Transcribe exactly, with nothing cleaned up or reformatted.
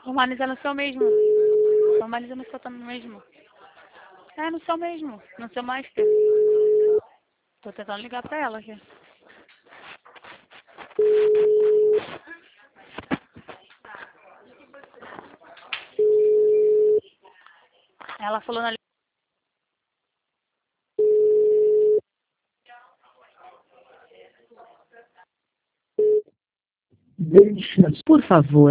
Romaniza no seu mesmo. Romaniza no seu tá no mesmo. É, no seu mesmo. No seu master. Tô tentando ligar pra ela aqui. Ela falou na Deixa, por favor.